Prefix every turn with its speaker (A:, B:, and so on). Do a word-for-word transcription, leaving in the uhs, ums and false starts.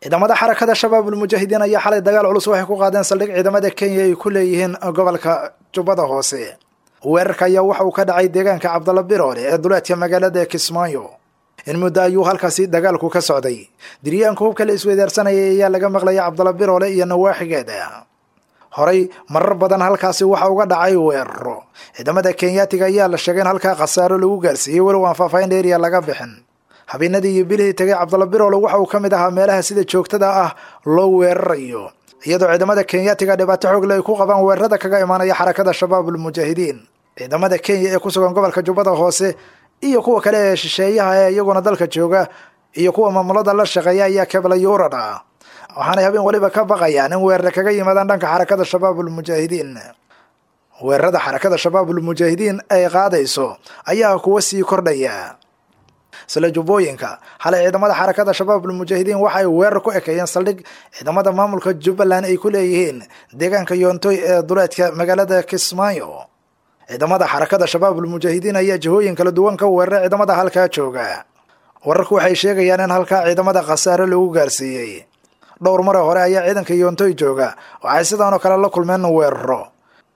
A: ciidamada xarakada shabaabul mujaahidiin ayaa xalay dagaal culus waxay ku qaadeen saldhig ciidamada Kenya ay ku leeyihiin gobolka Jubbada Hoose. weerarka ayaa waxa uu ka dhacay deegaanka Cabdalla Biroole ee duleedka magaalada Kismaayo. in muddo ayuu halkaasi dagaalku ka socday. Diryaanka hubka la isweydaarsanayay ayaa laga maqlay Cabdalla Biroole iyo nawaaxigeeda. horay marar badan halkaasi waxa uga dhacay weeraro. ciidamada Kenyaatiga ayaa la sheegay in halkaa khasaaro lagu gaarsiiyay walow aan faahfaahin dheeriya laga bixin. habeenadii iyo bilihii tagay Cabdalla Biroole waxa uu ka mid ahaa meelaha sida joogtada ah loo weerarayo, iyadoo ciidamada Kenyaatiga dhibaato xoog leh ay ku qabaan weerarada kaga imaanaya xarakada shabaabul mujaahidiin. ciidamada Kenya ee ku sugan gobolka Jubbada Hoose iyo kuwa kale ee shisheeyaha ee iyaguna dalka jooga iyo kuwa maamulada la shaqeeya ayaa kabalay urada, waxaana habeen waliba ka baqayaan in weerar kaga yimaadaan dhanka xarakada shabaabul mujaahidiin. weerarada xarakada shabaabul mujaahidiin ay qaadayso ayaa kuwa sii kordhaya. sala jubbooyinka xalay ciidamada xarakada shabaabul mujaahidiin waxa ay weerar ku ekeeyeen saldhig ciidamada maamulka Jubbaland ay ku leeyihiin deegaanka Yoontoy ee duleedka magaalada Kismaayo. ciidamada xarakada shabaabul mujaahidiin ayaa jihooyin kala duwan ka weeraray ciidamada halkaa jooga. wararku waxay sheegayaan in halkaa ciidamada khasaare lagu gaarsiiyay. dhowr mar hore ayaa ciidanka Yoontoy jooga waxay sidoo kale la kulmeen weeraro.